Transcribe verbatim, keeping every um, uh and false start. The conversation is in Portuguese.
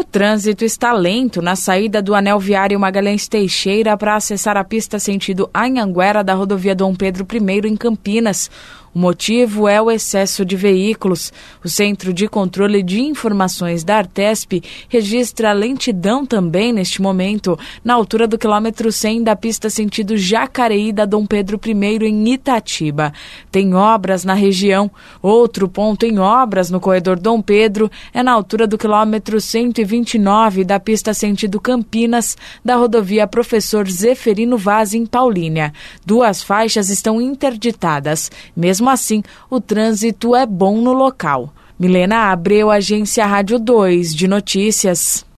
O trânsito está lento na saída do anel viário Magalhães Teixeira para acessar a pista sentido Anhanguera da rodovia Dom Pedro I em Campinas. O motivo é o excesso de veículos. O Centro de Controle de Informações da Artesp registra lentidão também neste momento na altura do quilômetro cem da pista sentido Jacareí da Dom Pedro I em Itatiba. Tem obras na região. Outro ponto em obras no corredor Dom Pedro é na altura do quilômetro cento e vinte e nove da pista sentido Campinas da rodovia Professor Zeferino Vaz em Paulínia. Duas faixas estão interditadas. Mesmo assim, o trânsito é bom no local. Milena Abreu, Agência Rádio dois de Notícias.